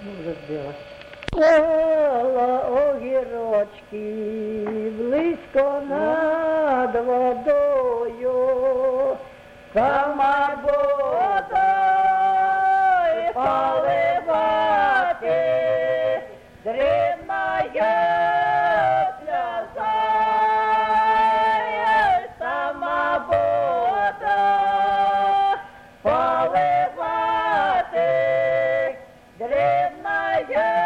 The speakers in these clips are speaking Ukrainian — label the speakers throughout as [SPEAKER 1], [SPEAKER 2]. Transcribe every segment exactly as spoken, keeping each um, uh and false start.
[SPEAKER 1] Коло огірочки близько над водою, сама водою поливати, дрібная сльоза, сама вода поливати, дрібная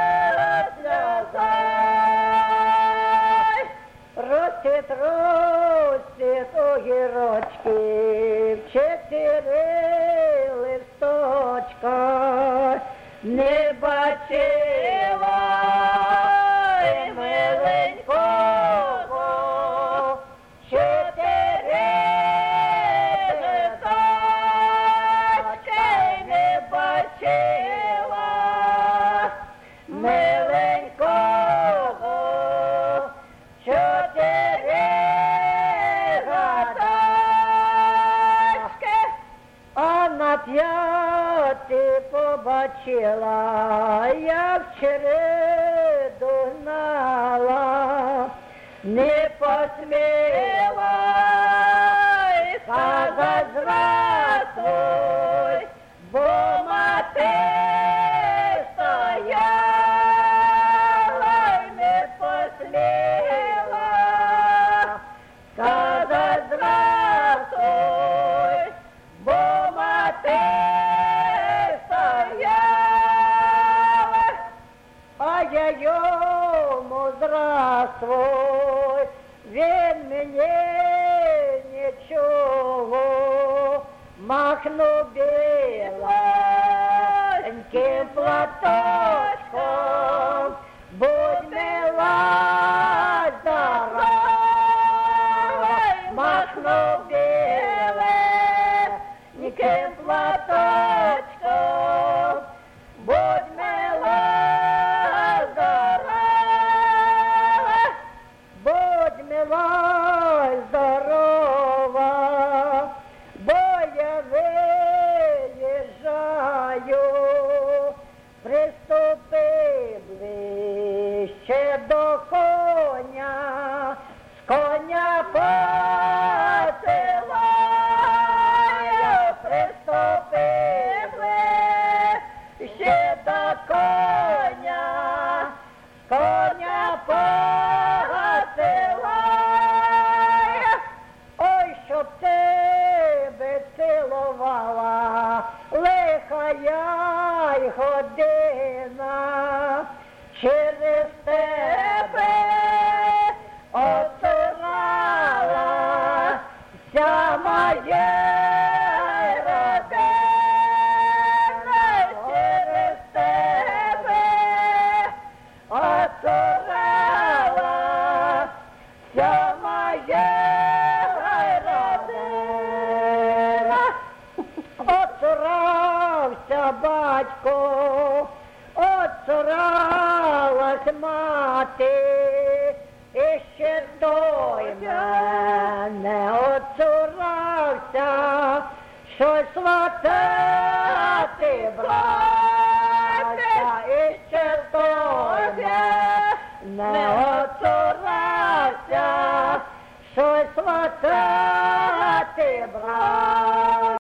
[SPEAKER 1] ростет, ростет огірочки, чотири листочка, не бачила й миленького, чотири листочки, не бачила миленького, чотири гадочки, а на п'яти побачила, як череду гнала, не посміла й сказать здравствуй, бо мати стояла й не посміла сказать здравствуй, бо мати стояла, а я йому здравствуй, він мені нічого, махнув біленьким платочком, будь мила здорова, махнув біленьким платочком, будь мила здорова, будь мила здорова, бо я виїжджаю, приступи ближче до коня, з коня посилаю, приступи ближче до коня, з коня посилаю, ой, щоб тебе цілувала лихая й година, через тебе оцурала вся моя родина, через тебе оцурала вся моя родина. Оцурався батько, оцуралась мати, і ще той мене оцурався, що сватати браття, і ще той мене оцурався, що сватати браття.